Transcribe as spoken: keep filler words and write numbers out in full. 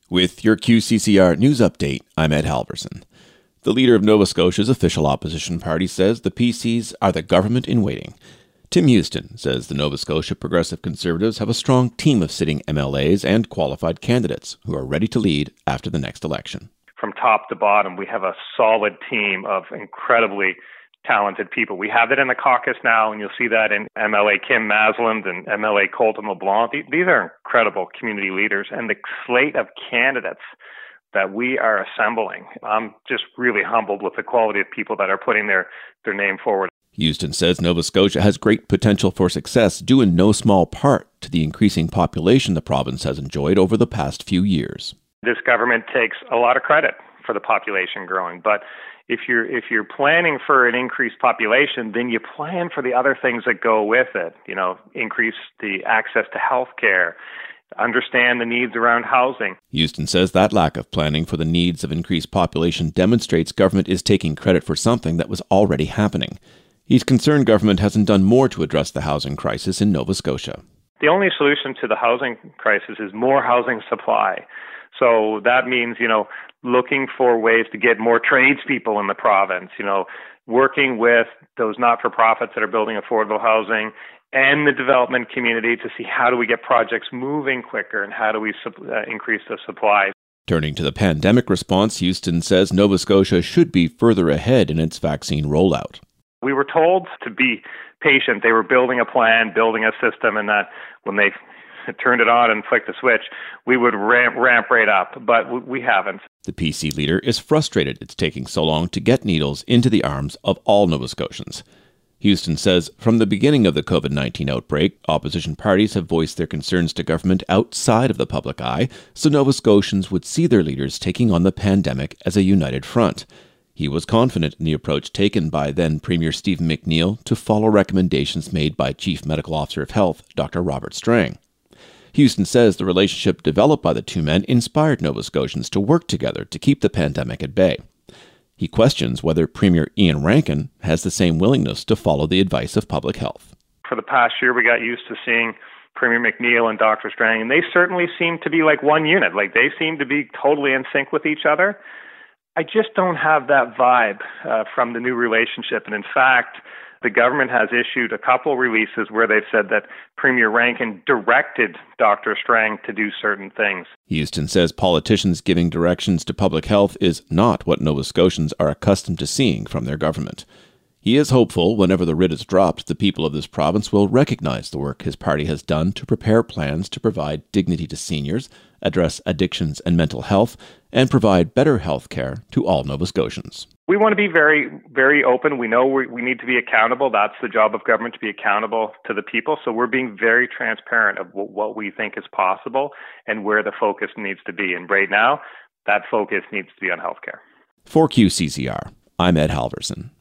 With your Q C C R News Update, I'm Ed Halverson. The leader of Nova Scotia's official opposition party says the P Cs are the government in waiting. Tim Houston says the Nova Scotia Progressive Conservatives have a strong team of sitting M L As and qualified candidates who are ready to lead after the next election. From top to bottom, we have a solid team of incredibly talented people. We have it in the caucus now, and you'll see that in M L A Kim Masland and M L A Colton LeBlanc. These are incredible community leaders, and the slate of candidates that we are assembling, I'm just really humbled with the quality of people that are putting their, their name forward. Houston says Nova Scotia has great potential for success, due in no small part to the increasing population the province has enjoyed over the past few years. This government takes a lot of credit for the population growing, but if you're if you're planning for an increased population, then you plan for the other things that go with it. You know, increase the access to health care, understand the needs around housing. Houston says that lack of planning for the needs of increased population demonstrates government is taking credit for something that was already happening. He's concerned government hasn't done more to address the housing crisis in Nova Scotia. The only solution to the housing crisis is more housing supply. So that means, you know, looking for ways to get more tradespeople in the province, you know, working with those not-for-profits that are building affordable housing and the development community to see how do we get projects moving quicker and how do we uh, increase the supply. Turning to the pandemic response, Houston says Nova Scotia should be further ahead in its vaccine rollout. We were told to be patient. They were building a plan, building a system, and that when they turned it on and flicked the switch, we would ramp, ramp right up, but we haven't. The P C leader is frustrated it's taking so long to get needles into the arms of all Nova Scotians. Houston says from the beginning of the COVID nineteen outbreak, opposition parties have voiced their concerns to government outside of the public eye, so Nova Scotians would see their leaders taking on the pandemic as a united front. He was confident in the approach taken by then Premier Stephen McNeil to follow recommendations made by Chief Medical Officer of Health, Doctor Robert Strang. Houston says the relationship developed by the two men inspired Nova Scotians to work together to keep the pandemic at bay. He questions whether Premier Ian Rankin has the same willingness to follow the advice of public health. For the past year, we got used to seeing Premier McNeil and Doctor Strang, and they certainly seem to be like one unit. Like they seem to be totally in sync with each other. I just don't have that vibe uh, from the new relationship. And in fact, the government has issued a couple releases where they've said that Premier Rankin directed Doctor Strang to do certain things. Houston says politicians giving directions to public health is not what Nova Scotians are accustomed to seeing from their government. He is hopeful whenever the writ is dropped, the people of this province will recognize the work his party has done to prepare plans to provide dignity to seniors, address addictions and mental health, and provide better health care to all Nova Scotians. We want to be very, very open. We know we, we need to be accountable. That's the job of government, to be accountable to the people. So we're being very transparent of w- what we think is possible and where the focus needs to be. And right now, that focus needs to be on healthcare. For Q C C R, I'm Ed Halverson.